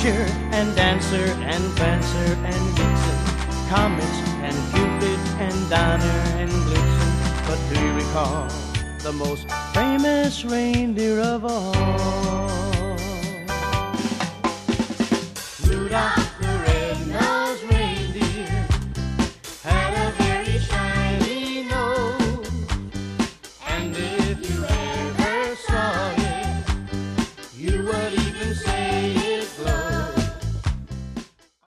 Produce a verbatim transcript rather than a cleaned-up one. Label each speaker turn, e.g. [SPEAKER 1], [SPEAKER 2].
[SPEAKER 1] Dasher and Dancer and Prancer and Vixen, Comet and Cupid and Donner and Blitzen. But do you recall the most famous reindeer of all? Rudolph